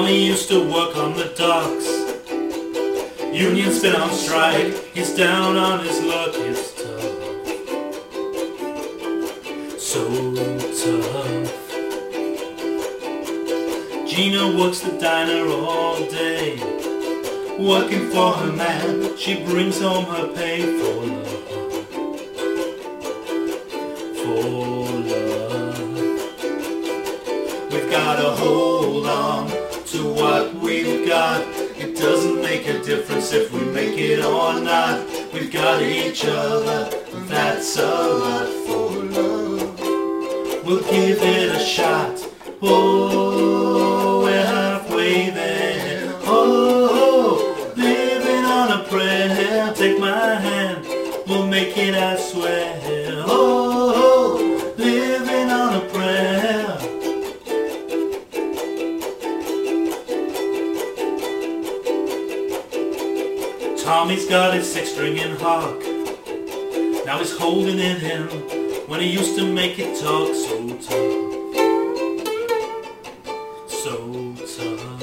Tommy used to work on the docks. Union's been on strike, he's down on his luck. It's tough, so tough. Gina works the diner all day, working for her man. She brings home her pay for love, for love. We've gotta hold on to what we've got. It doesn't make a difference if we make it or not. We've got each other, that's a lot for love. We'll give it a shot. Oh, we're halfway there. Oh, living on a prayer. Take my hand, we'll make it, I swear. Oh, living on a prayer. Tommy's got his six-string in hock. Now he's holding it in when he used to make it talk. So tough, so tough.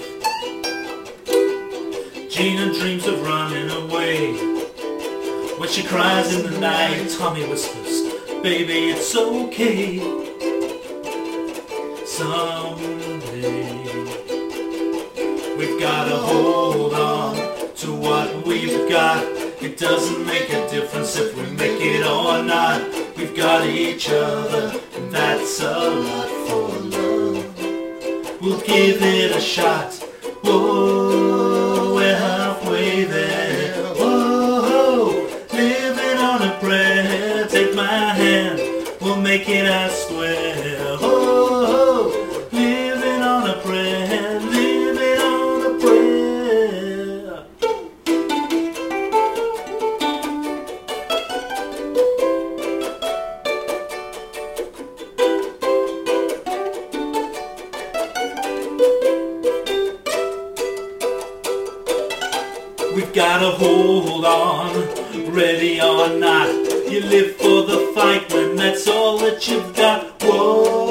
Gina dreams of running away. When she cries in the night, Tommy whispers, baby, it's okay. Someday we've gotta hold on to what we've got. It doesn't make a difference if we make it or not. We've got each other, and that's a lot for love. We'll give it a shot. Whoa, we're halfway there. Whoa, living on a prayer. Take my hand, we'll make it, I swear. Whoa, living on a prayer, living on a prayer. We've gotta hold on, ready or not. You live for the fight when that's all that you've got. Whoa.